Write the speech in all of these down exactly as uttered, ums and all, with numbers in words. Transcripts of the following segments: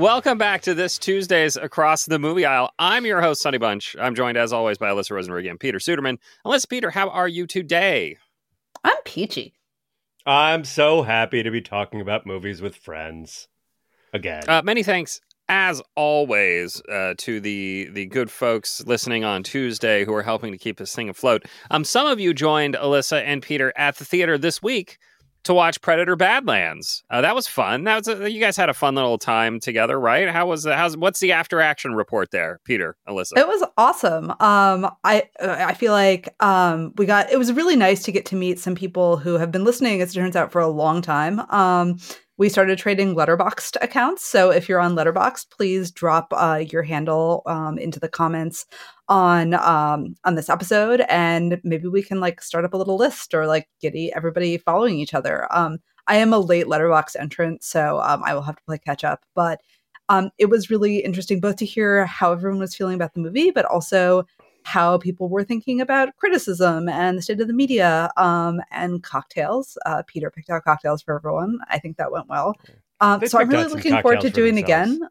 Welcome back to this Tuesday's Across the Movie Aisle. I'm your host, Sonny Bunch. I'm joined, as always, by Alyssa Rosenberg and Peter Suderman. Alyssa, Peter, how are you today? I'm peachy. I'm so happy to be talking about movies with friends again. Uh, many thanks, as always, uh, to the the good folks listening on Tuesday who are helping to keep this thing afloat. Um, some of you joined Alyssa and Peter at the theater this week to watch Predator: Badlands. Uh, that was fun. That was a, you guys had a fun little time together, right? How was the, how's what's the after action report there, Peter, Alyssa? It was awesome. Um, I I feel like um, we got it was really nice to get to meet some people who have been listening, as it turns out, for a long time. Um, we started trading Letterboxd accounts, so if you're on Letterboxd, please drop uh, your handle um, into the comments on um on this episode, and maybe we can like start up a little list or like get everybody following each other. um I am a late Letterboxd entrant, so um I will have to play catch up, but um it was really interesting both to hear how everyone was feeling about the movie, but also how people were thinking about criticism and the state of the media, um and cocktails. uh Peter picked out cocktails for everyone. I think that went well. um They so I'm picked out really some looking forward to cocktails for doing themselves. again.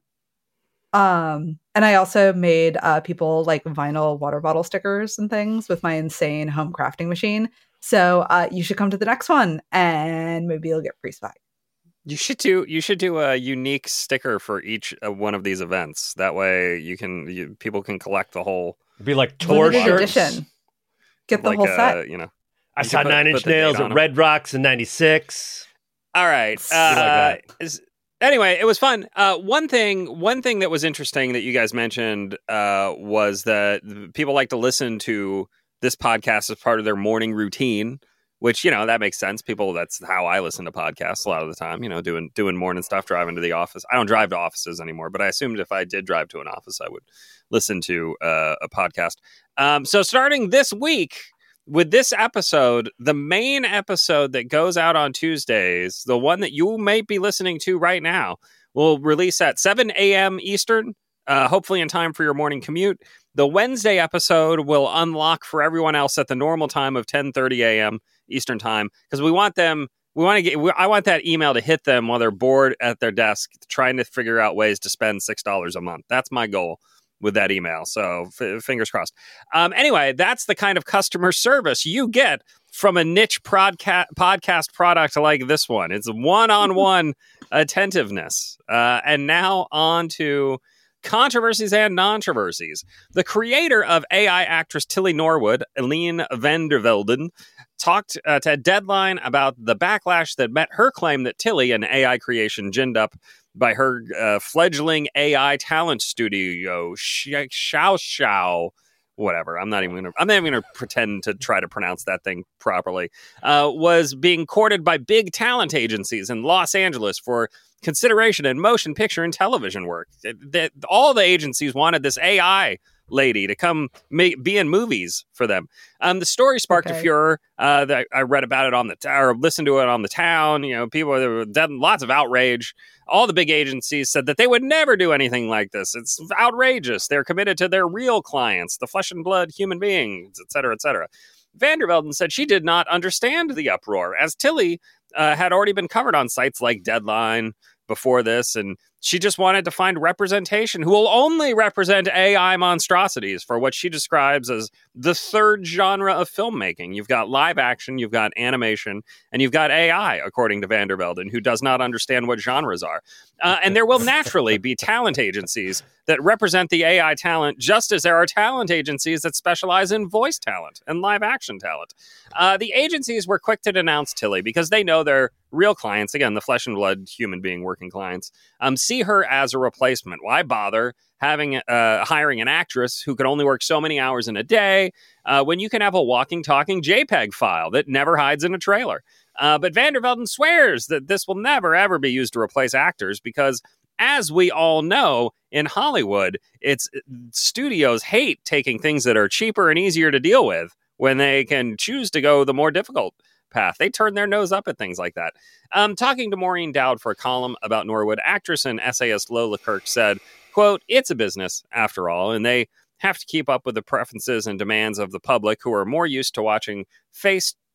Um, and I also made uh, people like vinyl water bottle stickers and things with my insane home crafting machine. So uh, you should come to the next one, and maybe you'll get free swag. You should do you should do a unique sticker for each uh, one of these events. That way, you can you, people can collect the whole. It'd be like tour Limited shirts. edition. Get the like, whole uh, set. You know, I You saw can put- Nine put Inch the date Nails on at 'em. Red Rocks in ninety-six. All right. Something like Uh, that. is, anyway, it was fun. Uh, one thing, one thing that was interesting that you guys mentioned uh, was that people like to listen to this podcast as part of their morning routine, which, you know, that makes sense. People, that's how I listen to podcasts a lot of the time. You know, doing doing morning stuff, driving to the office. I don't drive to offices anymore, but I assumed if I did drive to an office, I would listen to uh, a podcast. Um, so starting this week, with this episode, the main episode that goes out on Tuesdays, the one that you may be listening to right now, will release at seven a.m. Eastern, uh, hopefully in time for your morning commute. The Wednesday episode will unlock for everyone else at the normal time of ten thirty a.m. Eastern time, because we want them, we want to get, we, I want that email to hit them while they're bored at their desk trying to figure out ways to spend six dollars a month. That's my goal with that email. So f- fingers crossed. Um, anyway, that's the kind of customer service you get from a niche prodca- podcast product like this one. It's one-on-one attentiveness. Uh, and now on to controversies and non-controversies. The creator of A I actress Tilly Norwood, Eileen van der Velden, talked uh, to Deadline about the backlash that met her claim that Tilly, an A I creation ginned up by her uh, fledgling A I talent studio, Xiao Xiao, whatever. I'm not even gonna. I'm not even gonna pretend to try to pronounce that thing properly. Uh, was being courted by big talent agencies in Los Angeles for consideration in motion picture and television work. That all the agencies wanted this A I lady to come make, be in movies for them. Um, the story sparked Okay. a furor. Uh, that I read about it on the or listened to it on the town. You know, people there were dead, lots of outrage. All the big agencies said that they would never do anything like this. It's outrageous. They're committed to their real clients, the flesh and blood human beings, et cetera, et cetera. Van der Velden said she did not understand the uproar, as Tilly uh, had already been covered on sites like Deadline before this, and she just wanted to find representation who will only represent A I monstrosities for what she describes as the third genre of filmmaking. You've got live action, you've got animation, and you've got A I, according to Van der Velden, who does not understand what genres are. Uh, and there will naturally be talent agencies that represent the A I talent, just as there are talent agencies that specialize in voice talent and live action talent. Uh, the agencies were quick to denounce Tilly because they know their real clients, again, the flesh and blood human being working clients, um, see her as a replacement. Why bother having uh, hiring an actress who could only work so many hours in a day uh, when you can have a walking, talking JPEG file that never hides in a trailer? Uh, but Van der Velden swears that this will never, ever be used to replace actors because, as we all know, in Hollywood, it's studios hate taking things that are cheaper and easier to deal with when they can choose to go the more difficult path. They turn their nose up at things like that. Um, talking to Maureen Dowd for a column about Norwood, actress and essayist Lola Kirk said, quote, "It's a business, after all, and they have to keep up with the preferences and demands of the public who are more used to watching face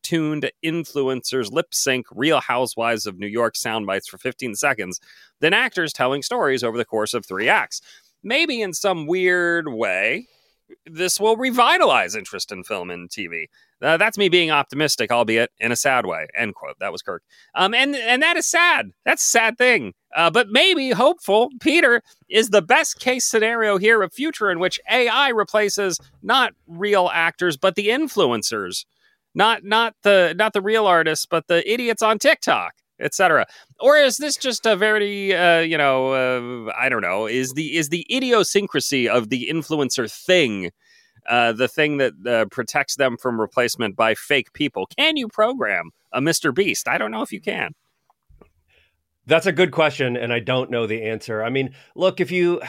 tuned influencers lip sync Real Housewives of New York sound bites for fifteen seconds than actors telling stories over the course of three acts. Maybe in some weird way, this will revitalize interest in film and T V. Uh, that's me being optimistic, albeit in a sad way. End quote. That was Kirk. Um, and, and that is sad. That's a sad thing. Uh, but maybe hopeful, Peter, is the best case scenario here of future in which A I replaces not real actors, but the influencers. Not not the not the real artists, but the idiots on TikTok, et cetera. Or is this just a very, uh, you know, uh, I don't know, is the is the idiosyncrasy of the influencer thing uh, the thing that uh, protects them from replacement by fake people? Can you program a Mister Beast? I don't know if you can. That's a good question, and I don't know the answer. I mean, look, if you...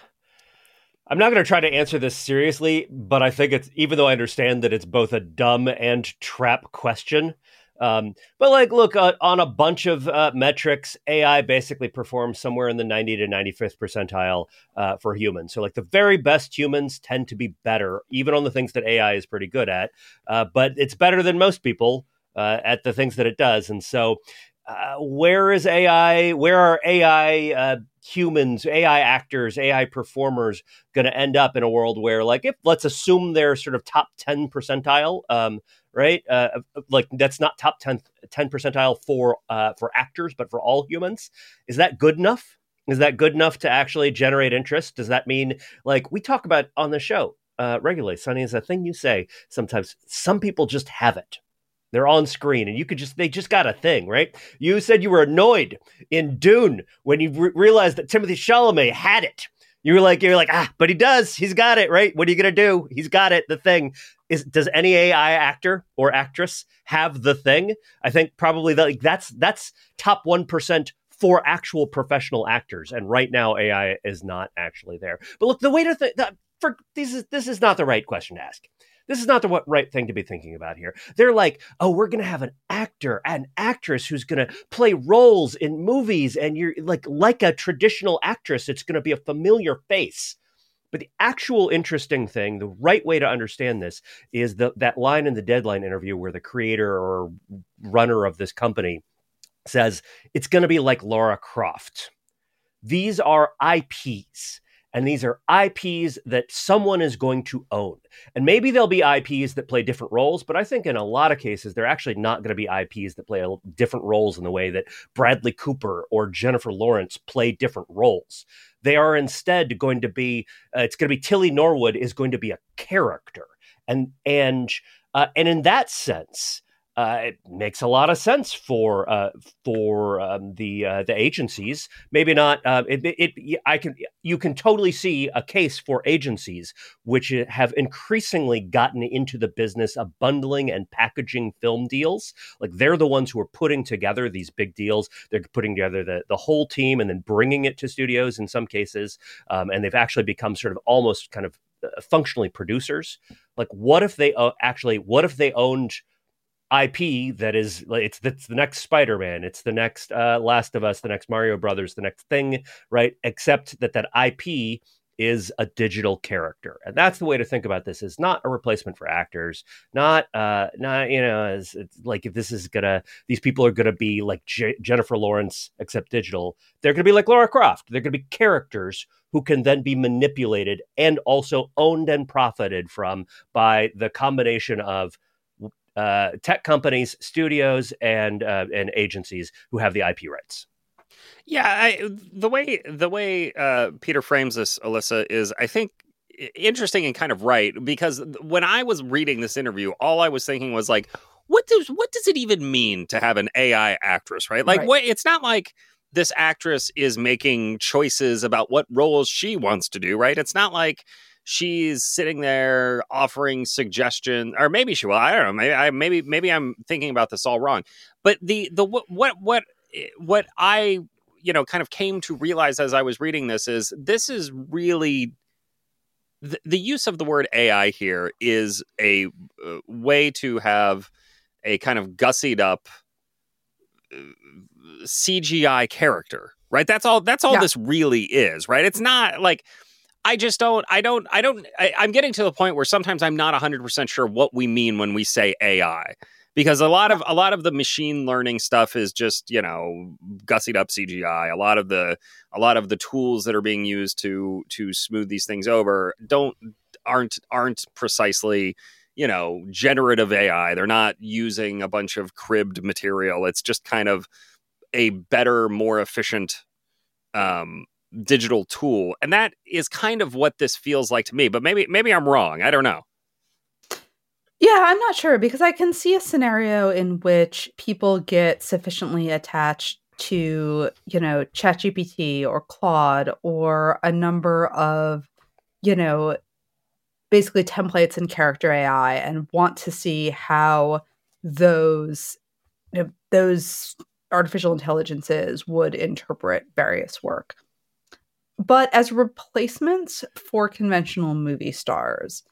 I'm not going to try to answer this seriously, but I think it's, even though I understand that it's both a dumb and trap question, um, but like, look, uh, on a bunch of uh, metrics, A I basically performs somewhere in the ninety to ninety-fifth percentile uh, for humans. So like the very best humans tend to be better, even on the things that A I is pretty good at, uh, but it's better than most people uh, at the things that it does. And so uh, where is A I, where are A I uh, humans, A I actors, A I performers going to end up in a world where, like, if let's assume they're sort of top ten percentile, um, right? Uh, like that's not top ten, ten percentile for uh, for actors, but for all humans. Is that good enough? Is that good enough to actually generate interest? Does that mean, like we talk about on the show uh, regularly, Sonny, is a thing you say sometimes. Some people just have it. They're on screen and you could just, they just got a thing, right? You said you were annoyed in Dune when you re- realized that Timothée Chalamet had it. You were like, you're like, ah, but he does, he's got it, right? What are you going to do? He's got it. The thing is, does any A I actor or actress have the thing? I think probably that, like, that's, that's top one percent for actual professional actors. And right now A I is not actually there. But look, the way to think that for this is, this is not the right question to ask. This is not the what, right thing to be thinking about here. They're like, oh, we're going to have an actor, an actress who's going to play roles in movies. And you're like, like a traditional actress, it's going to be a familiar face. But the actual interesting thing, the right way to understand this is the, that line in the Deadline interview where the creator or runner of this company says, it's going to be like Lara Croft. These are I Ps. And these are I Ps that someone is going to own. And maybe there'll be I Ps that play different roles, but I think in a lot of cases, they're actually not going to be I Ps that play different roles in the way that Bradley Cooper or Jennifer Lawrence play different roles. They are instead going to be, uh, it's going to be Tilly Norwood is going to be a character. And, and, uh, and in that sense, Uh, it makes a lot of sense for uh, for um, the uh, the agencies. Maybe not. Uh, it, it I can you can totally see a case for agencies which have increasingly gotten into the business of bundling and packaging film deals. Like they're the ones who are putting together these big deals. They're putting together the the whole team and then bringing it to studios in some cases. Um, and they've actually become sort of almost kind of functionally producers. Like what if they uh, actually? What if they owned I P that is, it's, it's the next Spider-Man, it's the next uh, Last of Us, the next Mario Brothers, the next thing, right? Except that that I P is a digital character. And that's the way to think about this, is not a replacement for actors, not, uh, not you know, it's, it's like if this is going to, these people are going to be like J- Jennifer Lawrence, except digital. They're going to be like Lara Croft. They're going to be characters who can then be manipulated and also owned and profited from by the combination of Uh, tech companies, studios, and uh, and agencies who have the I P rights. Yeah, I, the way the way uh, Peter frames this, Alyssa, is I think interesting and kind of right, because when I was reading this interview, all I was thinking was like, what does what does it even mean to have an A I actress, right? Like, right. What, it's not like this actress is making choices about what roles she wants to do, right? It's not like she's sitting there offering suggestion, or maybe she will. I don't know. Maybe I maybe maybe I'm thinking about this all wrong. But the the what what what what I you know kind of came to realize as I was reading this is this is really the, the use of the word A I here is a uh, way to have a kind of gussied up uh, C G I character, right? That's all. That's all yeah. This really is, right? It's not like. I just don't, I don't, I don't, I, I'm getting to the point where sometimes I'm not one hundred percent sure what we mean when we say A I. because a lot of a lot of the machine learning stuff is just, you know, gussied up C G I. A lot of the a lot of the tools that are being used to to smooth these things over don't aren't aren't precisely, you know, generative A I. They're not using a bunch of cribbed material. It's just kind of a better, more efficient um, digital tool, and that is kind of what this feels like to me. But maybe maybe I'm wrong. I don't know. Yeah, I'm not sure, because I can see a scenario in which people get sufficiently attached to, you know, ChatGPT or Claude or a number of, you know, basically templates and character A I, and want to see how those, you know, those artificial intelligences would interpret various work. But as replacements for conventional movie stars,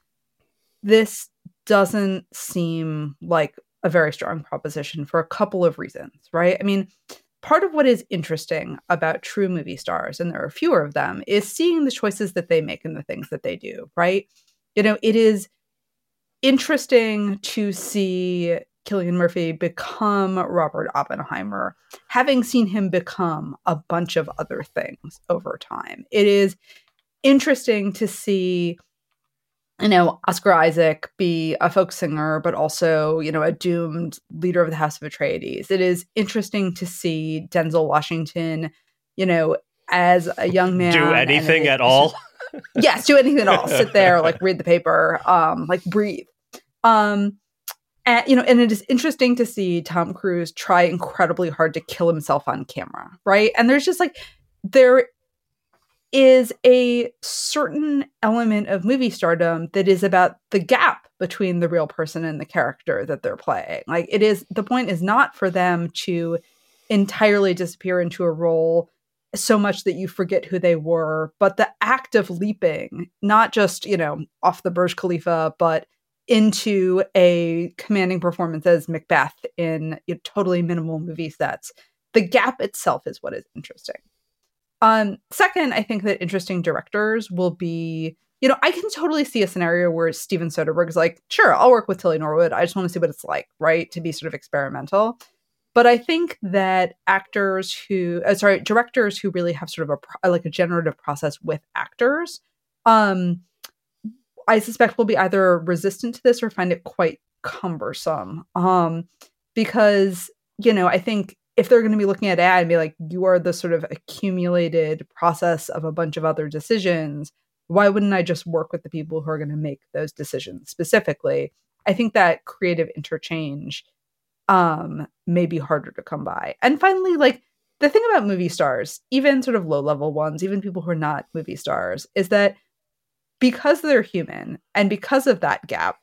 this doesn't seem like a very strong proposition for a couple of reasons, right? I mean, part of what is interesting about true movie stars, and there are fewer of them, is seeing the choices that they make and the things that they do, right? You know, it is interesting to see Cillian Murphy become Robert Oppenheimer, having seen him become a bunch of other things over time. It is interesting to see, you know, Oscar Isaac be a folk singer, but also, you know, a doomed leader of the House of Atreides. It is interesting to see Denzel Washington, you know, as a young man. Do anything at all? Yes, do anything at all. Sit there, like read the paper, um, like breathe. Um, and, you know, and it is interesting to see Tom Cruise try incredibly hard to kill himself on camera, right? And there's just like, there is a certain element of movie stardom that is about the gap between the real person and the character that they're playing. Like, it is, the point is not for them to entirely disappear into a role so much that you forget who they were, but the act of leaping, not just, you know, off the Burj Khalifa, but into a commanding performance as Macbeth in, you know, totally minimal movie sets. The gap itself is what is interesting. Um, second, I think that interesting directors will be, you know, I can totally see a scenario where Steven Soderbergh is like, sure, I'll work with Tilly Norwood. I just want to see what it's like, right? To be sort of experimental. But I think that actors who, uh, sorry, directors who really have sort of a, pro- like a generative process with actors, um, I suspect will be either resistant to this or find it quite cumbersome. Um, because, you know, I think if they're going to be looking at A I and be like, you are the sort of accumulated process of a bunch of other decisions, why wouldn't I just work with the people who are going to make those decisions specifically? I think that creative interchange um, may be harder to come by. And finally, like, the thing about movie stars, even sort of low level ones, even people who are not movie stars, is that because they're human and because of that gap,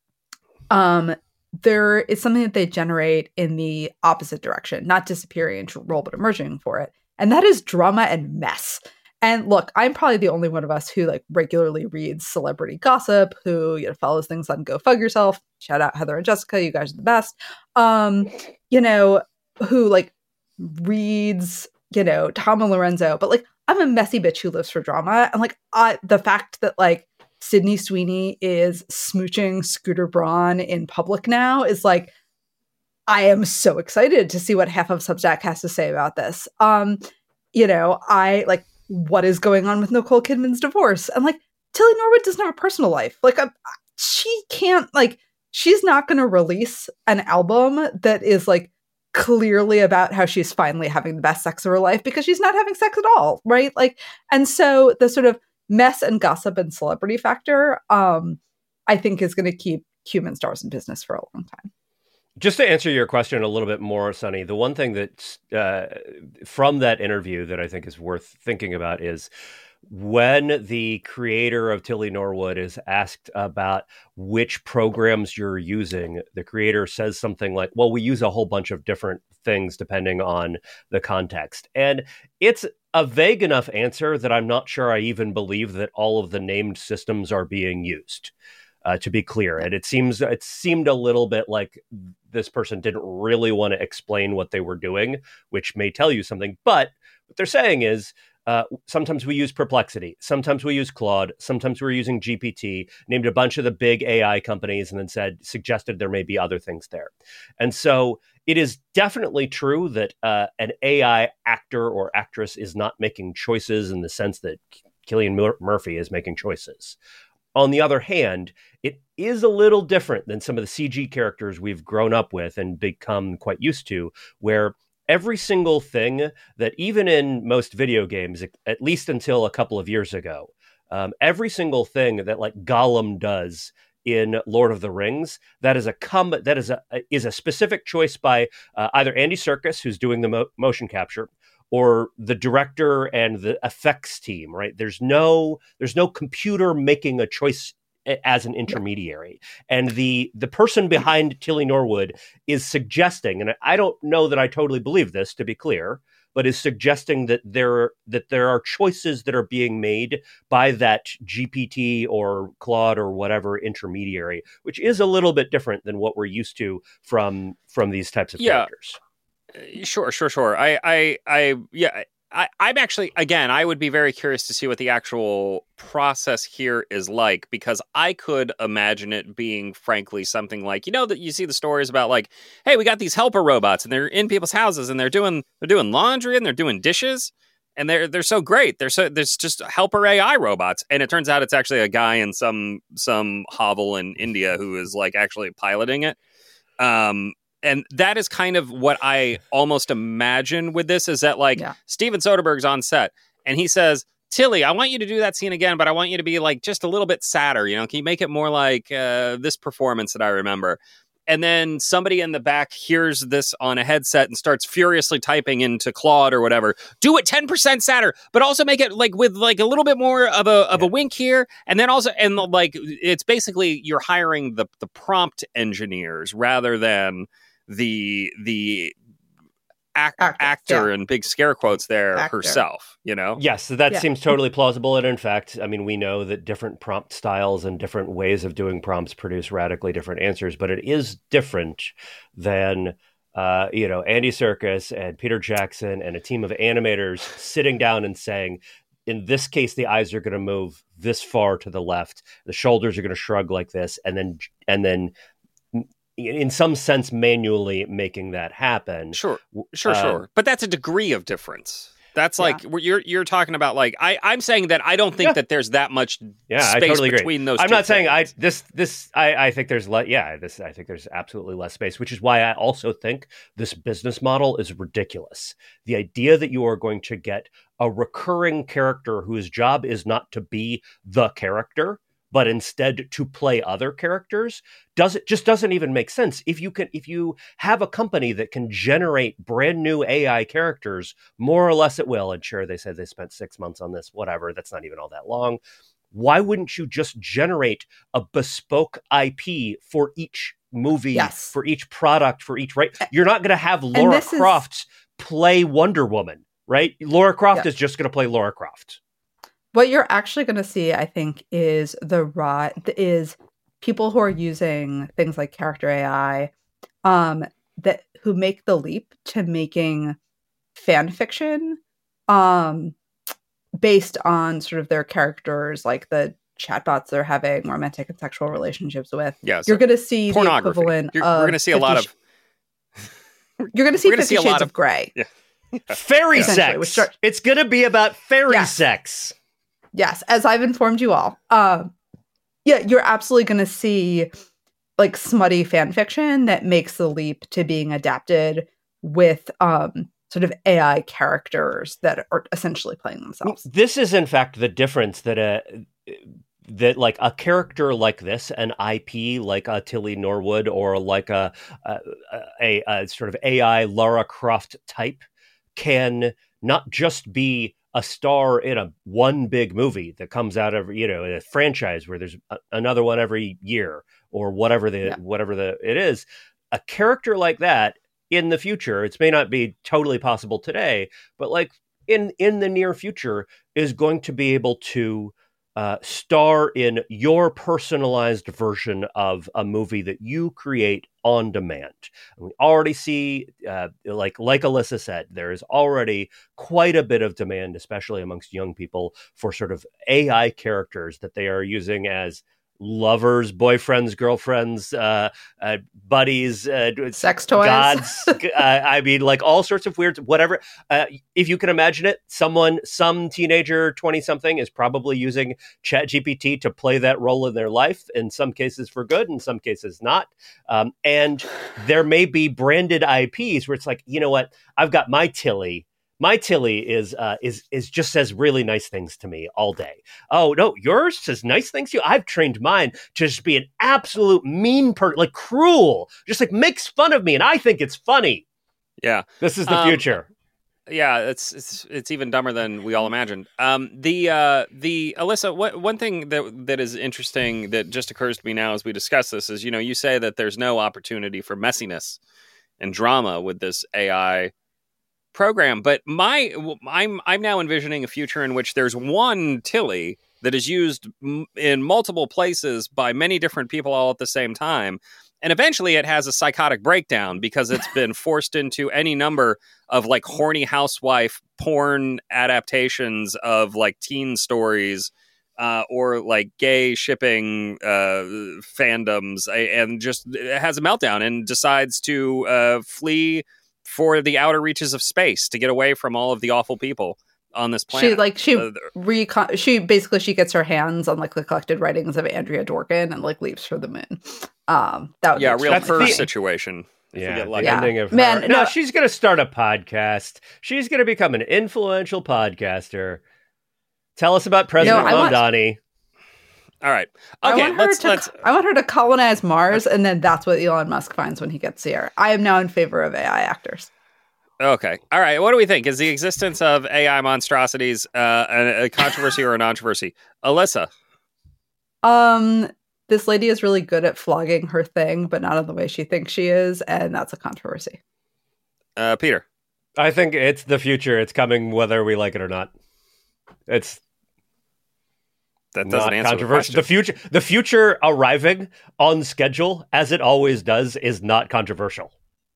um, there is something that they generate in the opposite direction, not disappearing into a role, but emerging for it. And that is drama and mess. And look, I'm probably the only one of us who like regularly reads celebrity gossip, who, you know, follows things on Go Fug Yourself. Shout out Heather and Jessica, you guys are the best. Um, you know, who like reads, you know, Tom and Lorenzo, but like I'm a messy bitch who lives for drama. And like I, the fact that like Sydney Sweeney is smooching Scooter Braun in public now is like, I am so excited to see what half of Substack has to say about this. Um, you know, I like, what is going on with Nicole Kidman's divorce? And like, Tilly Norwood doesn't have a personal life. Like, a, she can't, like, she's not going to release an album that is like clearly about how she's finally having the best sex of her life because she's not having sex at all, right? Like, and so the sort of mess and gossip and celebrity factor, um, I think is going to keep human stars in business for a long time. Just to answer your question a little bit more, Sunny, the one thing that uh, from that interview that I think is worth thinking about is when the creator of Tilly Norwood is asked about which programs you're using, the creator says something like, well, we use a whole bunch of different things depending on the context. And it's a vague enough answer that I'm not sure I even believe that all of the named systems are being used. Uh, to be clear. And it seems it seemed a little bit like this person didn't really want to explain what they were doing, which may tell you something. But what they're saying is Uh, sometimes we use Perplexity. Sometimes we use Claude. Sometimes we're using G P T, named a bunch of the big A I companies and then said, suggested there may be other things there. And so it is definitely true that uh, an A I actor or actress is not making choices in the sense that Cillian Mur- Murphy is making choices. On the other hand, it is a little different than some of the C G characters we've grown up with and become quite used to, where every single thing that even in most video games, at least until a couple of years ago, um, every single thing that like Gollum does in Lord of the Rings, that is a com- that is a is a specific choice by uh, either Andy Serkis, who's doing the mo- motion capture, or the director and the effects team. Right? There's no there's no computer making a choice as an intermediary, and the the person behind Tilly Norwood is suggesting, and I don't know that I totally believe this, to be clear, but is suggesting that there that there are choices that are being made by that G P T or Claude or whatever intermediary, which is a little bit different than what we're used to from from these types of yeah. characters. Sure, sure, sure. I, I, I, yeah. I, I'm actually, again, I would be very curious to see what the actual process here is like, because I could imagine it being, frankly, something like, you know, that you see the stories about like, hey, we got these helper robots and they're in people's houses and they're doing they're doing laundry and they're doing dishes and they're they're so great. They're so there's just helper A I robots, and it turns out it's actually a guy in some some hovel in India who is like actually piloting it. Um, And that is kind of what I almost imagine with this, is that like yeah. Steven Soderbergh's on set and he says, Tilly, I want you to do that scene again, but I want you to be like just a little bit sadder. You know, can you make it more like uh, this performance that I remember? And then somebody in the back hears this on a headset and starts furiously typing into Claude or whatever. Do it ten percent sadder, but also make it like with like a little bit more of a of yeah. a wink here. And then also, and like, it's basically you're hiring the the prompt engineers rather than the the ac- actor, actor yeah. and big scare quotes there actor. herself, you know? Yes, that yeah. seems totally plausible. And in fact, I mean, we know that different prompt styles and different ways of doing prompts produce radically different answers, but it is different than, uh, you know, Andy Serkis and Peter Jackson and a team of animators sitting down and saying, in this case, the eyes are going to move this far to the left, the shoulders are going to shrug like this, and then and then in some sense, manually making that happen. Sure, sure, uh, sure. But that's a degree of difference. That's like yeah. you're you're talking about. Like I, I'm saying that I don't think yeah. that there's that much yeah, space I totally between agree. those. I'm two not things. saying I this this I, I think there's le- yeah this I think there's absolutely less space, which is why I also think this business model is ridiculous. The idea that you are going to get a recurring character whose job is not to be the character, but instead to play other characters, does it just doesn't even make sense. If you can, if you have a company that can generate brand new A I characters more or less at will, and sure, they said they spent six months on this, whatever, that's not even all that long. Why wouldn't you just generate a bespoke I P for each movie, yes. for each product, for each, right? You're not going to have Laura Croft is... play Wonder Woman, right? Laura Croft yeah. is just going to play Laura Croft. What you're actually going to see, I think, is the rise is people who are using things like character A I, um, that who make the leap to making fan fiction, um, based on sort of their characters, like the chatbots they're having romantic and sexual relationships with. Yeah, so you're going to see the equivalent you're, of we're going to see a lot of. You're going to see Fifty see Shades of, of Grey. Yeah. Fairy sex. Start, it's going to be about fairy yes. sex. Yes, as I've informed you all. Um, yeah, you're absolutely going to see like smutty fan fiction that makes the leap to being adapted with um, sort of A I characters that are essentially playing themselves. This is, in fact, the difference that a that like a character like this, an I P like a Tilly Norwood or like a a, a a sort of A I Lara Croft type, can not just be a star in a one big movie that comes out every, you know, a franchise where there's a, another one every year or whatever the, yeah. whatever the, it is. A character like that in the future, it may not be totally possible today, but like in, in the near future is going to be able to uh, star in your personalized version of a movie that you create on demand. And we already see, uh, like like Alyssa said, there is already quite a bit of demand, especially amongst young people, for sort of A I characters that they are using as lovers, boyfriends, girlfriends, uh, uh, buddies, uh, sex toys, gods. uh, I mean, like all sorts of weird, whatever. Uh, if you can imagine it, someone, some teenager, twenty something, is probably using ChatGPT to play that role in their life. In some cases for good, in some cases not. Um, and there may be branded I Ps where it's like, you know what, I've got my Tilly. My Tilly is uh, is is just says really nice things to me all day. Oh no, yours says nice things to you. I've trained mine to just be an absolute mean person, like cruel, just like makes fun of me, and I think it's funny. Yeah, this is the um, future. Yeah, it's it's it's even dumber than we all imagined. Um, the uh, the Alyssa, what, one thing that that is interesting that just occurs to me now as we discuss this is, you know, you say that there's no opportunity for messiness and drama with this A I program, but my I'm I'm now envisioning a future in which there's one Tilly that is used m- in multiple places by many different people all at the same time, and eventually it has a psychotic breakdown because it's been forced into any number of like horny housewife porn adaptations of like teen stories uh, or like gay shipping uh, fandoms, and just has a meltdown and decides to uh, flee for the outer reaches of space to get away from all of the awful people on this planet. She like she uh, recon- she basically she gets her hands on like the collected writings of Andrea Dworkin and like leaps for the moon. Um, that would yeah, be real Purse the, situation. Yeah, the yeah. ending of Man, her. no, no, she's gonna start a podcast. She's gonna become an influential podcaster. Tell us about President no, Mamdani. All right. I Okay, want her let's to, let's I want her to colonize Mars, and then that's what Elon Musk finds when he gets here. I am now in favor of A I actors. Okay. All right. What do we think? Is the existence of A I monstrosities uh, a, a controversy or a controversy? Alyssa? Um, this lady is really good at flogging her thing, but not in the way she thinks she is, and that's a controversy. Uh, Peter? I think it's the future. It's coming whether we like it or not. It's that doesn't not answer controversial. the The future, the future arriving on schedule, as it always does, is not controversial.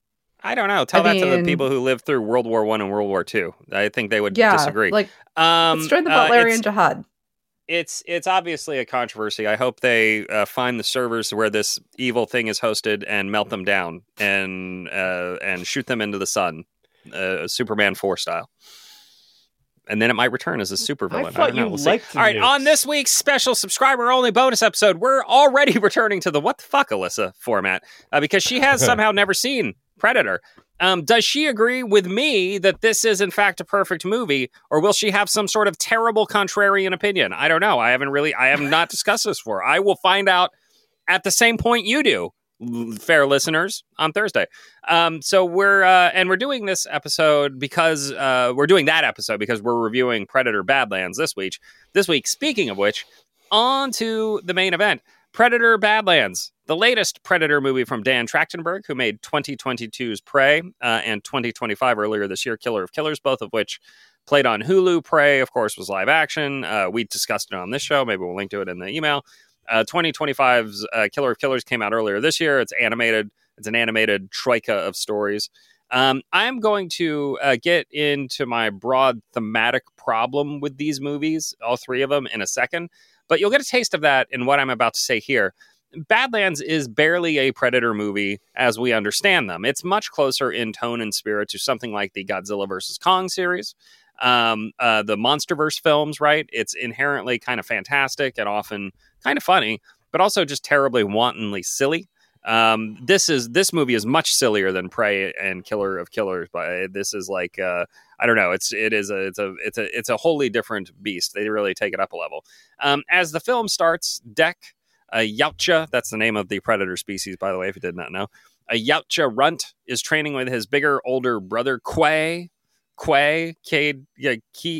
I don't know. Tell I that to the mean- people who lived through World War One and World War Two. I think they would Yeah, disagree. like um, let's join the uh, Butlerian it's- Jihad. It's it's obviously a controversy. I hope they uh, find the servers where this evil thing is hosted and melt them down and uh, and shoot them into the sun, uh, Superman four style. And then it might return as a supervillain. I thought I don't know. you We'll liked see. the All right, nukes. on this week's special subscriber-only bonus episode, we're already returning to the "What the fuck, Alyssa" format uh, because she has somehow never seen Predator. Um, does she agree with me that this is in fact a perfect movie, or will she have some sort of terrible contrarian opinion? I don't know. I haven't really, I have not discussed this before. I will find out at the same point you do, fair listeners, on Thursday. Um, so we're, uh, and we're doing this episode because, uh, we're doing that episode because we're reviewing Predator Badlands this week. This week, speaking of which, on to the main event. Predator Badlands, the latest Predator movie from Dan Trachtenberg, who made twenty twenty-two's Prey uh, and twenty twenty-five earlier this year, Killer of Killers, both of which played on Hulu. Prey, of course, was live action. Uh, we discussed it on this show. Maybe we'll link to it in the email. Uh, twenty twenty-five's uh, Killer of Killers came out earlier this year. It's animated. It's an animated troika of stories. Um, I'm going to uh, get into my broad thematic problem with these movies, all three of them, in a second. But you'll get a taste of that in what I'm about to say here. Badlands is barely a Predator movie as we understand them. It's much closer in tone and spirit to something like the Godzilla versus Kong series, um, uh, the MonsterVerse films, right? It's inherently kind of fantastic and often kind of funny, but also just terribly wantonly silly. Um, this is this movie is much sillier than Prey and Killer of Killers, but this is like uh, I don't know. It's it is a it's a it's a it's a wholly different beast. They really take it up a level. Um, as the film starts, Dek, a Yautja, that's the name of the predator species, by the way, if you did not know. A Yautja runt is training with his bigger, older brother Quay. Quay, K, yeah,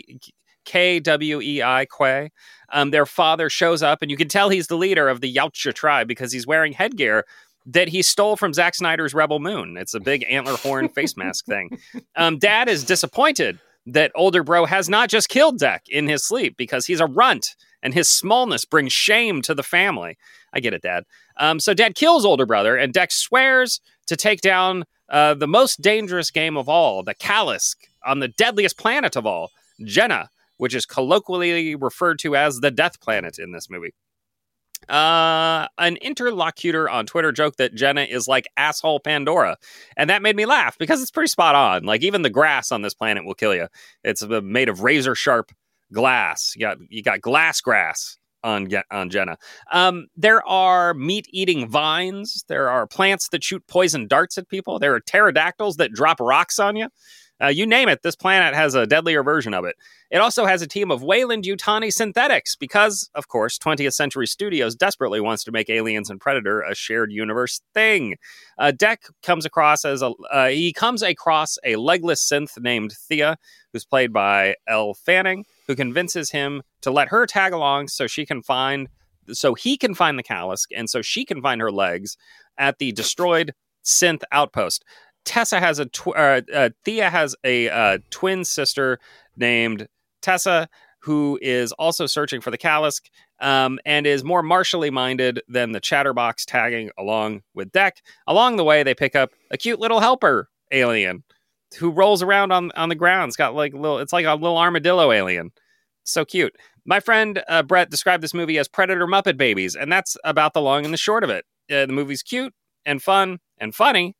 K W E I, Quay. Um, their father shows up, and you can tell he's the leader of the Yautja tribe because he's wearing headgear that he stole from Zack Snyder's Rebel Moon. It's a big antler horn face mask thing. Um, Dad is disappointed that older bro has not just killed Dek in his sleep because he's a runt and his smallness brings shame to the family. I get it, Dad. Um, so Dad kills older brother, and Dex swears to take down uh, the most dangerous game of all, the Kalisk, on the deadliest planet of all, Jenna, which is colloquially referred to as the Death Planet in this movie. Uh, an interlocutor on Twitter joked that Jenna is like asshole Pandora, and that made me laugh because it's pretty spot on. Like, even the grass on this planet will kill you. It's uh, made of razor sharp glass. You got you got glass grass on on Jenna. Um, there are meat eating vines. There are plants that shoot poison darts at people. There are pterodactyls that drop rocks on you. Uh, you name it, this planet has a deadlier version of it. It also has a team of Weyland-Yutani synthetics because, of course, twentieth Century Studios desperately wants to make Aliens and Predator a shared universe thing. Uh, Deck comes across as a uh, he comes across a legless synth named Thea, who's played by Elle Fanning, who convinces him to let her tag along so she can find so he can find the Kalisk and so she can find her legs at the destroyed synth outpost. Tessa has a tw- uh, uh, Thea has a uh, twin sister named Tessa, who is also searching for the Kalisk, um, and is more martially minded than the chatterbox tagging along with Deck. Along the way, they pick up a cute little helper alien who rolls around on, on the ground. It's got like little, it's like a little armadillo alien. So cute. My friend uh, Brett described this movie as Predator Muppet Babies, and that's about the long and the short of it. Uh, the movie's cute and fun and funny.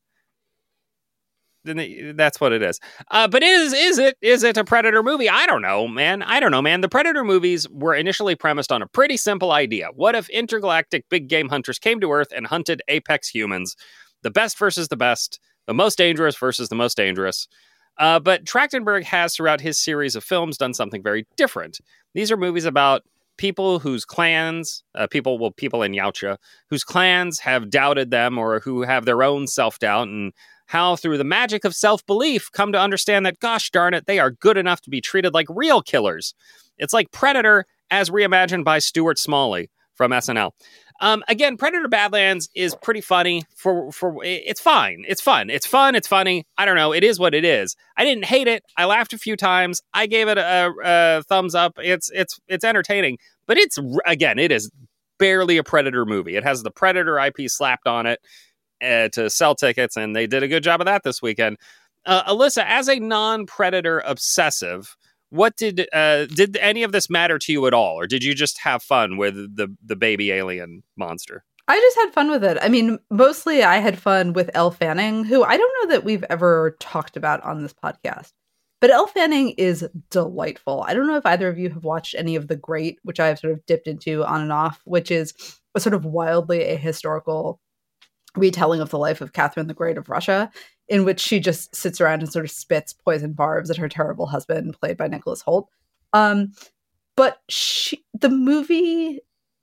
Then that's what it is. Uh, but is is it is it a Predator movie? I don't know, man. I don't know, man. The Predator movies were initially premised on a pretty simple idea. What if intergalactic big game hunters came to Earth and hunted apex humans? The best versus the best. The most dangerous versus the most dangerous. Uh, but Trachtenberg has, throughout his series of films, done something very different. These are movies about people whose clans, uh, people, well, people in Yautja, whose clans have doubted them or who have their own self-doubt, and how through the magic of self-belief come to understand that, gosh darn it, they are good enough to be treated like real killers. It's like Predator as reimagined by Stuart Smalley from S N L. Um, again, Predator Badlands is pretty funny. For for it's fine. It's fun. It's fun. It's funny. I don't know. It is what it is. I didn't hate it. I laughed a few times. I gave it a, a thumbs up. It's it's it's entertaining. But it's, again, it is barely a Predator movie. It has the Predator I P slapped on it uh, to sell tickets, and they did a good job of that this weekend. Uh, Alyssa, as a non-Predator obsessive, what did uh, did any of this matter to you at all, or did you just have fun with the the baby alien monster? I just had fun with it. I mean, mostly I had fun with Elle Fanning, who I don't know that we've ever talked about on this podcast. But Elle Fanning is delightful. I don't know if either of you have watched any of The Great, which I've sort of dipped into on and off, which is a sort of wildly ahistorical retelling of the life of Catherine the Great of Russia, in which she just sits around and sort of spits poison barbs at her terrible husband, played by Nicholas Hoult. Um, but she, the movie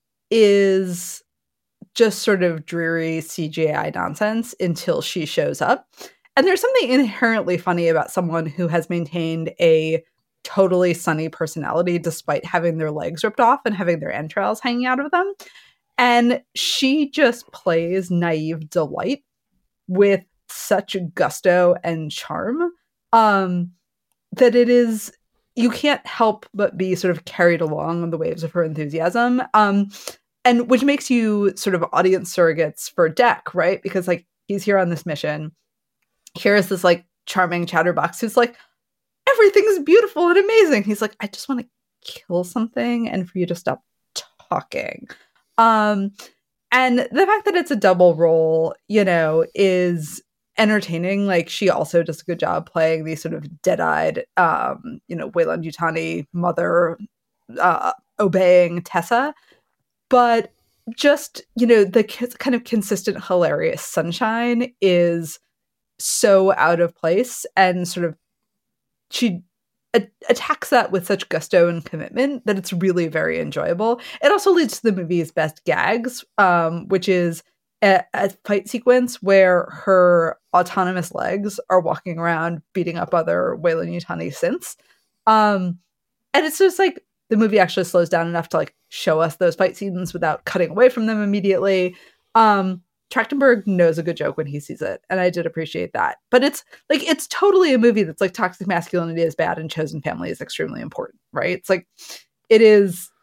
is just sort of dreary C G I nonsense until she shows up. And there's something inherently funny about someone who has maintained a totally sunny personality despite having their legs ripped off and having their entrails hanging out of them. And she just plays naive delight with such gusto and charm um, that it is, you can't help but be sort of carried along on the waves of her enthusiasm. Um, and which makes you sort of audience surrogates for Deck, right? Because like he's here on this mission. Here's this like charming chatterbox who's like, everything's beautiful and amazing. He's like, I just want to kill something and for you to stop talking. Um, and the fact that it's a double role, you know, is entertaining. Like she also does a good job playing these sort of dead-eyed, um, you know, Weyland-Yutani mother uh, obeying Tessa. But just, you know, the kind of consistent, hilarious sunshine is so out of place, and sort of she a- attacks that with such gusto and commitment that it's really very enjoyable. It also leads to the movie's best gags, um, which is a, a fight sequence where her autonomous legs are walking around beating up other Weyland-Yutani synths. Um, and it's just like the movie actually slows down enough to like show us those fight scenes without cutting away from them immediately. Um, Trachtenberg knows a good joke when he sees it, and I did appreciate that. But it's like it's totally a movie that's like toxic masculinity is bad and chosen family is extremely important, right? It's like it is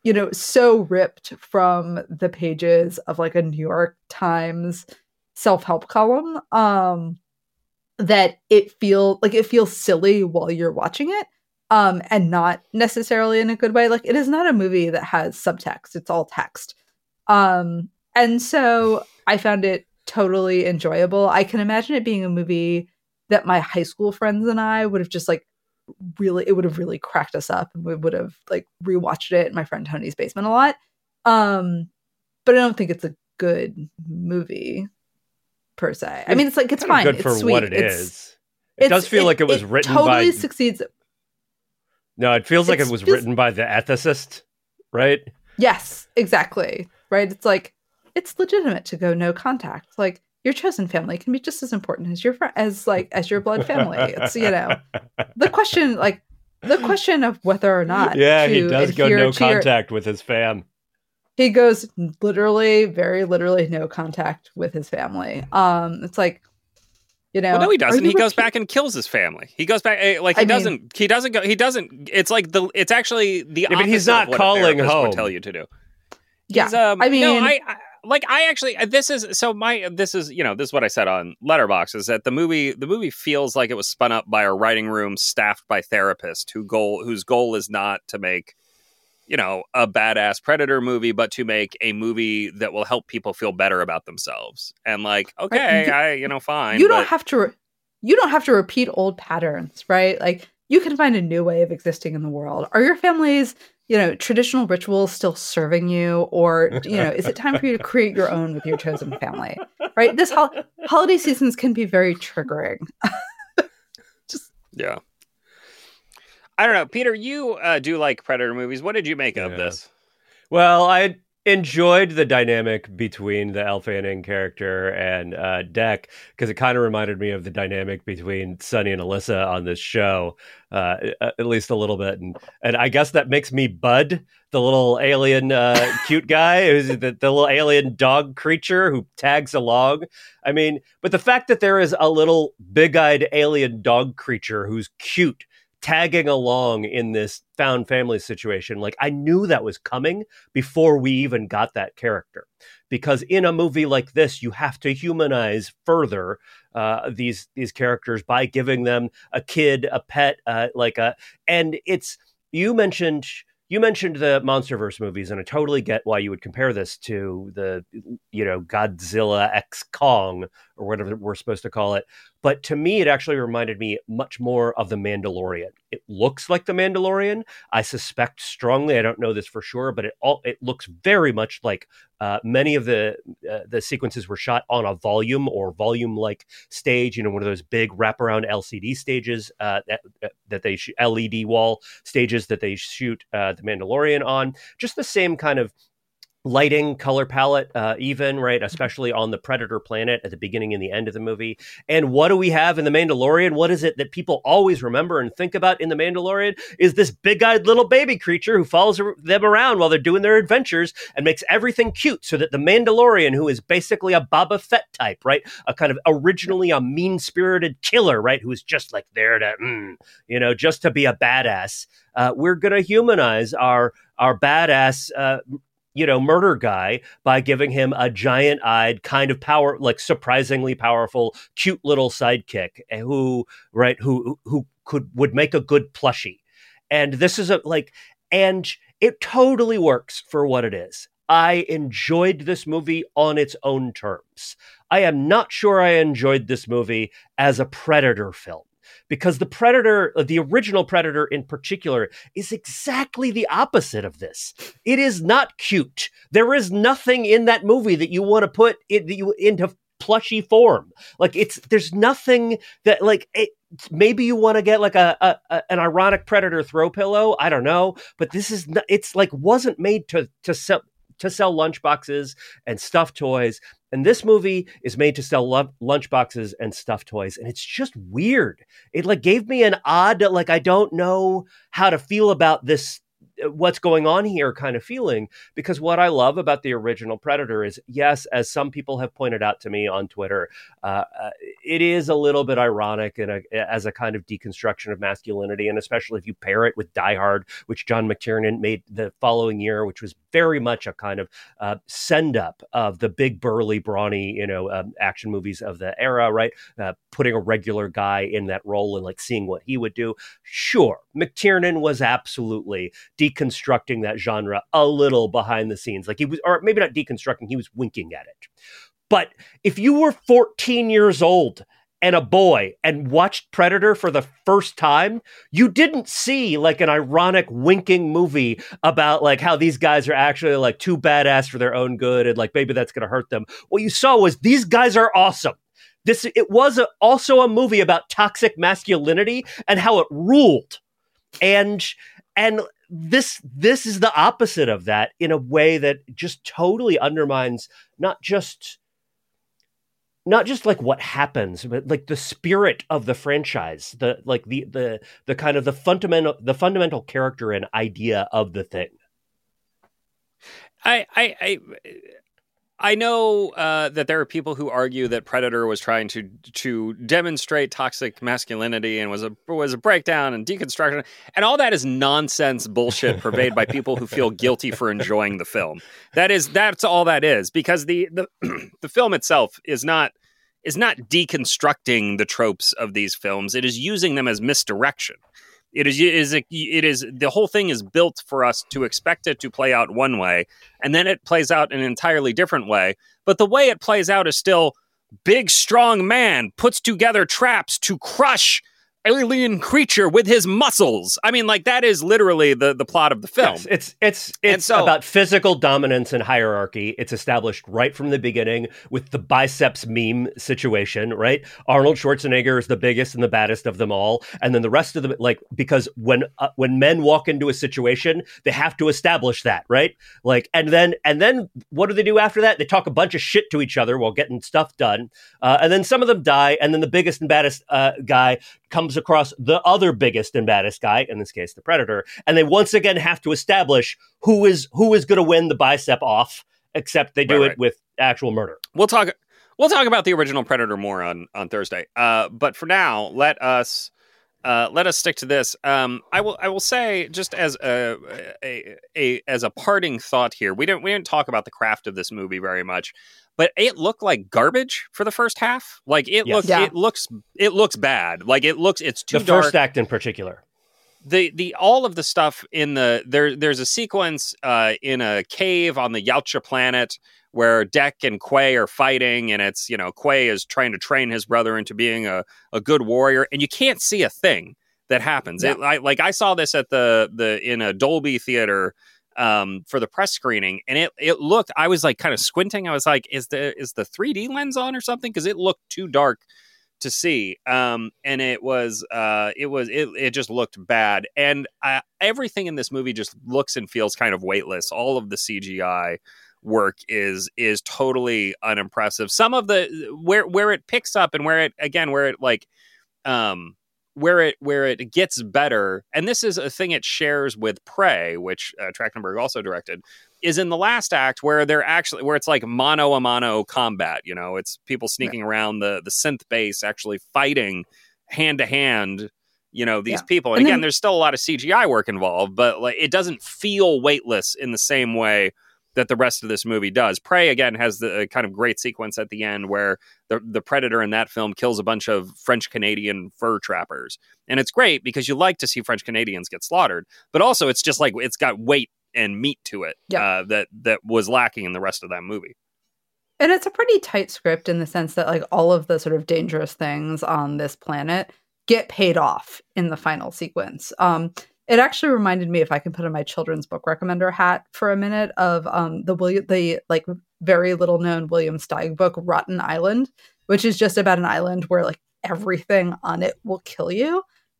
you know, so ripped from the pages of like a New York Times self-help column um, that it feel like it feels silly while you're watching it. Um, and not necessarily in a good way. Like, it is not a movie that has subtext. It's all text. Um, and so I found it totally enjoyable. I can imagine it being a movie that my high school friends and I would have just like really, it would have really cracked us up, and we would have like rewatched it in my friend Tony's basement a lot. Um, but I don't think it's a good movie per se. I mean, it's like, it's fine. Good it's for sweet. what it it's, is. It does feel it, like it was it written totally by... succeeds. No, it feels like It's, it was feels... written by the ethicist, right? Yes, exactly. Right? It's like, it's legitimate to go no contact. Like, your chosen family can be just as important as your fr- as like as your blood family. It's, you know, the question, like the question of whether or not. Yeah, he does go no contact your... with his fam. He goes literally, very literally, no contact with his family. Um, it's like, you know, well, no, he doesn't. He repeat- goes back and kills his family. He goes back like he I doesn't. mean, he doesn't go. He doesn't. It's like the. It's actually the. Yeah, opposite but he's not of what calling a therapist home. would tell you to do. Yeah, He's, um, I mean, no, I, I like. I actually. This is so. My. This is. You know. This is what I said on Letterboxd. Is that the movie? The movie feels like it was spun up by a writing room staffed by therapists who goal whose goal is not to make, you know, a badass Predator movie, but to make a movie that will help people feel better about themselves. And like, okay, you, I, you know, fine. You don't but... have to. Re- you don't have to repeat old patterns, right? Like, you can find a new way of existing in the world. Are your family's, you know, traditional rituals still serving you, or you know, is it time for you to create your own with your chosen family? Right? This ho- holiday seasons can be very triggering. Just yeah. I don't know, Peter. You uh, do like Predator movies. What did you make yeah. of this? Well, I enjoyed the dynamic between the Elle Fanning character and uh, Deck, because it kind of reminded me of the dynamic between Sonny and Alyssa on this show, uh, at least a little bit. And and I guess that makes me Bud, the little alien uh, cute guy, who's the, the little alien dog creature who tags along. I mean, but the fact that there is a little big-eyed alien dog creature who's cute tagging along in this found family situation, like, I knew that was coming before we even got that character, because in a movie like this, you have to humanize further uh, these these characters by giving them a kid, a pet, uh, like a, and it's, you mentioned you mentioned the MonsterVerse movies, and I totally get why you would compare this to the, you know, Godzilla X Kong or whatever we're supposed to call it. But to me, it actually reminded me much more of The Mandalorian. It looks like The Mandalorian. I suspect strongly, I don't know this for sure, but it all it looks very much like uh, many of the uh, the sequences were shot on a volume or volume-like stage, you know, one of those big wraparound L C D stages uh, that, that they sh- L E D wall stages that they shoot uh, The Mandalorian on. Just the same kind of lighting, color palette, uh, even, right? Especially on the Predator planet at the beginning and the end of the movie. And what do we have in The Mandalorian? What is it that people always remember and think about in The Mandalorian? Is this big-eyed little baby creature who follows them around while they're doing their adventures and makes everything cute, so that the Mandalorian, who is basically a Boba Fett type, right? A kind of originally a mean-spirited killer, right? Who's just like there to, mm, you know, just to be a badass. Uh, we're going to humanize our, our badass, uh, you know, murder guy by giving him a giant-eyed kind of power, like surprisingly powerful, cute little sidekick who, right, who who could would make a good plushie. And this is a like, and it totally works for what it is. I enjoyed this movie on its own terms. I am not sure I enjoyed this movie as a Predator film, because the Predator, the original Predator in particular, is exactly the opposite of this. It is not cute. There is nothing in that movie that you want to put it, you, into plushy form. Like, it's, there's nothing that, like, it, maybe you want to get like a, a, a an ironic Predator throw pillow. I don't know, but this is not, it's like wasn't made to to sell to sell lunchboxes and stuffed toys. And this movie is made to sell lo- lunchboxes and stuffed toys. And it's just weird. It like gave me an odd, like, I don't know how to feel about this what's going on here kind of feeling. Because what I love about the original Predator is, yes, as some people have pointed out to me on Twitter, uh, uh, it is a little bit ironic and as a kind of deconstruction of masculinity, and especially if you pair it with Die Hard, which John McTiernan made the following year, which was very much a kind of uh, send up of the big burly brawny, you know, um, action movies of the era, right? Uh, putting a regular guy in that role and like seeing what he would do. Sure, McTiernan was absolutely deconstructing that genre a little behind the scenes. Like he was, or maybe not deconstructing, he was winking at it. But if you were fourteen years old and a boy and watched Predator for the first time, you didn't see like an ironic winking movie about like how these guys are actually like too badass for their own good and like maybe that's going to hurt them. What you saw was these guys are awesome. This it was a, also a movie about toxic masculinity and how it ruled. And and this this is the opposite of that in a way that just totally undermines not just not just like what happens, but like the spirit of the franchise, the like the the the kind of the fundamental the fundamental character and idea of the thing. I I I, I know uh, that there are people who argue that Predator was trying to to demonstrate toxic masculinity and was a was a breakdown and deconstruction, and all that is nonsense bullshit purveyed by people who feel guilty for enjoying the film. That is that's all that is, because the the the film itself is not is not deconstructing the tropes of these films. It is using them as misdirection. It is, it is, it is, the whole thing is built for us to expect it to play out one way, and then it plays out an entirely different way. But the way it plays out is still big, strong man puts together traps to crush alien creature with his muscles. I mean, like, that is literally the, the plot of the film. Yes, it's it's it's so, about physical dominance and hierarchy. It's established right from the beginning with the biceps meme situation, right? Arnold Schwarzenegger is the biggest and the baddest of them all, and then the rest of them, like, because when uh, when men walk into a situation, they have to establish that, right? Like, and then and then what do they do after that? They talk a bunch of shit to each other while getting stuff done, uh, and then some of them die, and then the biggest and baddest uh, guy comes across the other biggest and baddest guy, in this case, the Predator, and they once again have to establish who is who is going to win the bicep off, except they do right, it right. with actual murder. We'll talk we'll talk about the original Predator more on, on Thursday. Uh, but for now, let us uh, let us stick to this. Um, I will I will say, just as a, a, a as a parting thought here, we didn't we didn't talk about the craft of this movie very much. But it looked like garbage for the first half. Like it yes. looks, yeah. it looks, it looks bad. Like it looks, it's too the dark. The first act in particular. The the all of the stuff in the there. There's a sequence uh, in a cave on the Yautja planet where Dek and Quay are fighting, and it's you know Quay is trying to train his brother into being a, a good warrior, and you can't see a thing that happens. Yeah. It, I, like I saw this at the the in a Dolby theater. Um, for the press screening, and it it looked. I was like kind of squinting. I was like, "Is the is the three D lens on or something?" Because it looked too dark to see. Um, and it was uh, it was it it just looked bad. And uh, everything in this movie just looks and feels kind of weightless. All of the C G I work is is totally unimpressive. Some of the where where it picks up and where it again where it like um. where it where it gets better, and this is a thing it shares with Prey, which uh, Trachtenberg also directed, is in the last act where they're actually where it's like mano a mano combat. You know, it's people sneaking yeah. around the the synth base, actually fighting hand to hand. You know, these yeah. people, and, and again, then, there's still a lot of C G I work involved, but like it doesn't feel weightless in the same way that the rest of this movie does. Prey, again, has the uh, kind of great sequence at the end where the the Predator in that film kills a bunch of French-Canadian fur trappers. And it's great because you like to see French-Canadians get slaughtered, but also it's just like, it's got weight and meat to it yeah. uh, that, that was lacking in the rest of that movie. And it's a pretty tight script in the sense that like all of the sort of dangerous things on this planet get paid off in the final sequence. Um, It actually reminded me, if I can put on my children's book recommender hat for a minute, of um, the William, the like very little known William Steig book, Rotten Island, which is just about an island where like everything on it will kill you.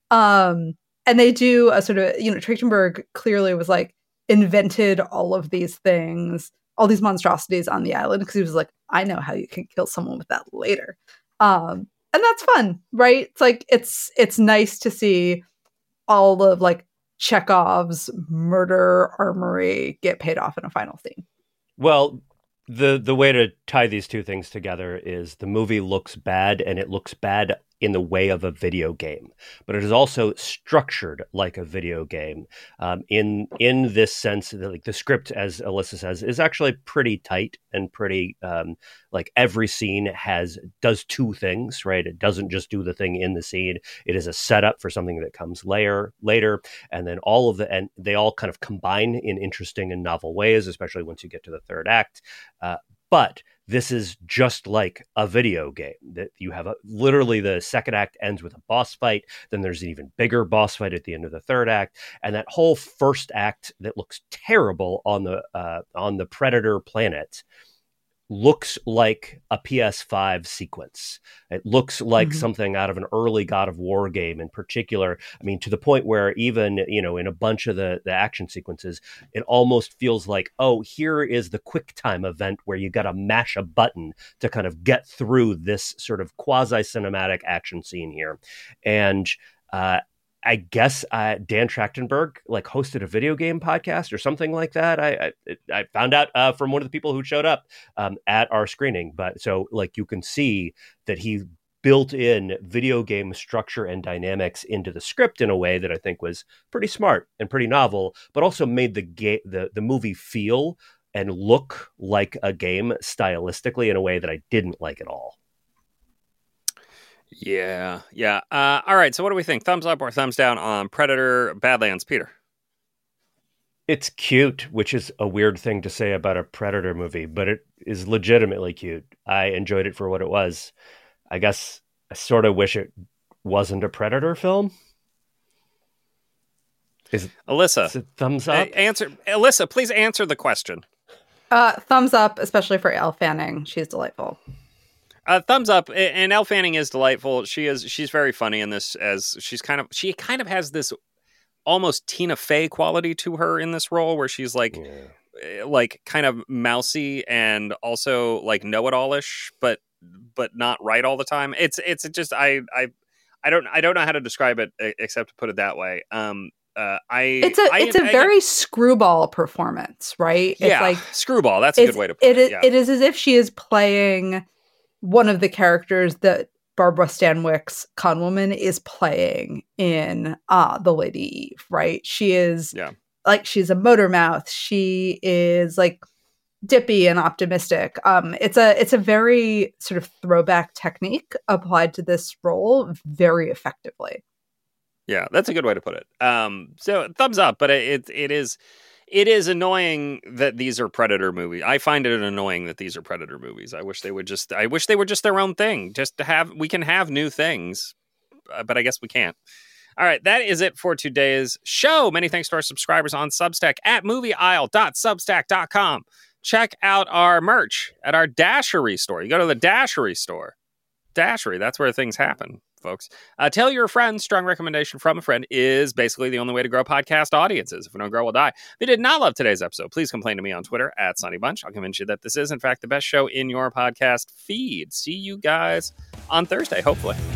Um, and they do a sort of, you know, Trachtenberg clearly was like invented all of these things, all these monstrosities on the island because he was like, I know how you can kill someone with that later. Um, and that's fun, right? It's like it's it's nice to see all of like Chekhov's murder armory get paid off in a final scene. Well, the the way to tie these two things together is the movie looks bad, and it looks bad in the way of a video game, but it is also structured like a video game. Um, in in this sense, that, like the script, as Alyssa says, is actually pretty tight and pretty um, like every scene has does two things, right? It doesn't just do the thing in the scene. It is a setup for something that comes later later, and then all of the and they all kind of combine in interesting and novel ways, especially once you get to the third act. Uh, but this is just like a video game that you have a, literally the second act ends with a boss fight. Then there's an even bigger boss fight at the end of the third act. And that whole first act that looks terrible on the, uh, on the Predator planet looks like a P S five sequence. It looks like mm-hmm. something out of an early God of War game in particular. I mean, to the point where even, you know, in a bunch of the, the action sequences, it almost feels like, oh, here is the quick time event where you got to mash a button to kind of get through this sort of quasi-cinematic action scene here. And, uh, I guess uh, Dan Trachtenberg like hosted a video game podcast or something like that. I I, I found out uh, from one of the people who showed up um, at our screening. But so like you can see that he built in video game structure and dynamics into the script in a way that I think was pretty smart and pretty novel, but also made the ga- the the movie feel and look like a game stylistically in a way that I didn't like at all. Yeah, yeah. Uh, all right, so what do we think? Thumbs up or thumbs down on Predator Badlands, Peter? It's cute, which is a weird thing to say about a Predator movie, but it is legitimately cute. I enjoyed it for what it was. I guess I sort of wish it wasn't a Predator film. Is, Alyssa, is it thumbs up? A- answer, Alyssa, please answer the question. Uh, thumbs up, especially for Elle Fanning. She's delightful. Uh, thumbs up, and Elle Fanning is delightful. She is she's very funny in this, as she's kind of she kind of has this almost Tina Fey quality to her in this role, where she's like yeah. like kind of mousy and also like know-it-all-ish, but but not right all the time. It's it's just I I I don't I don't know how to describe it except to put it that way. Um, uh, I it's a I, it's a I, very I, screwball performance, right? Yeah, it's like screwball. That's a good way to put it. It is, yeah. it is as if she is playing one of the characters that Barbara Stanwyck's Conwoman is playing in uh, The Lady Eve, right? She is yeah. like, she's a motor mouth. She is like dippy and optimistic. Um, it's a it's a very sort of throwback technique applied to this role very effectively. Yeah, that's a good way to put it. Um, so thumbs up, but it it is it is annoying that these are Predator movies. I find it annoying that these are Predator movies. I wish they would just I wish they were just their own thing. Just to have we can have new things, but I guess we can't. All right, that is it for today's show. Many thanks to our subscribers on Substack at movie aisle dot substack dot com. Check out our merch at our Dashery store. You go to the Dashery store. Dashery, that's where things happen, folks. Uh, tell your friends. Strong recommendation from a friend is basically the only way to grow podcast audiences. If we don't grow, we'll die. If you did not love today's episode, please complain to me on Twitter at Sonny Bunch. I'll convince you that this is, in fact, the best show in your podcast feed. See you guys on Thursday, hopefully.